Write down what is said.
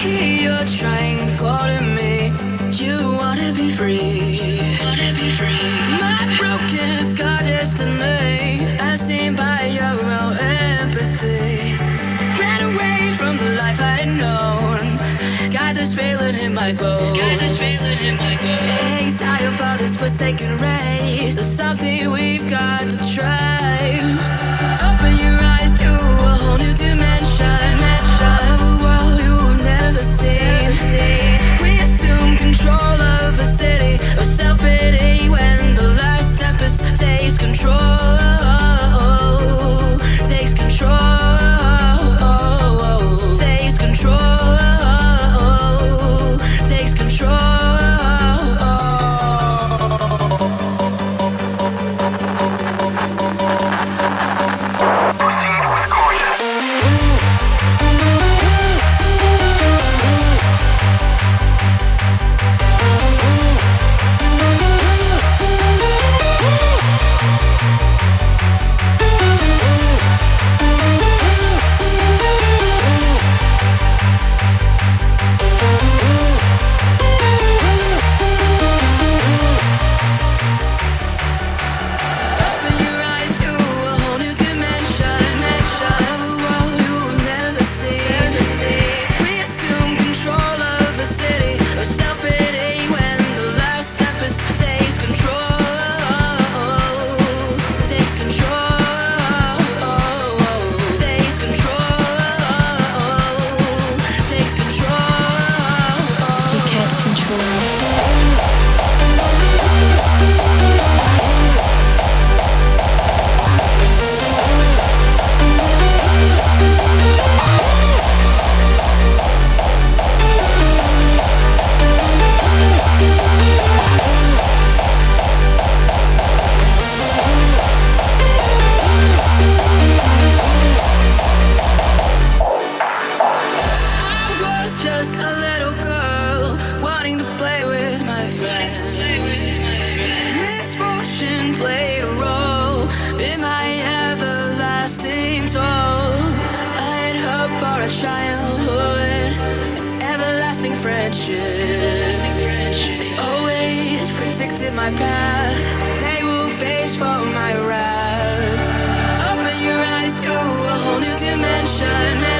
hear you're trying to call to me. You wanna be free. My broken, scarred destiny, as seen by your own empathy. Ran away from the life I'd known. Got this feeling in my bones. Exile for this forsaken race. There's something we've got to try. Open your eyes to a whole new dimension. Of a world you'll never see. We assume control of a city of self-pity when the last tempest takes control. Takes control. Takes control. Takes control. They always predicted my path. They will face for my wrath. Open your eyes to a whole new dimension.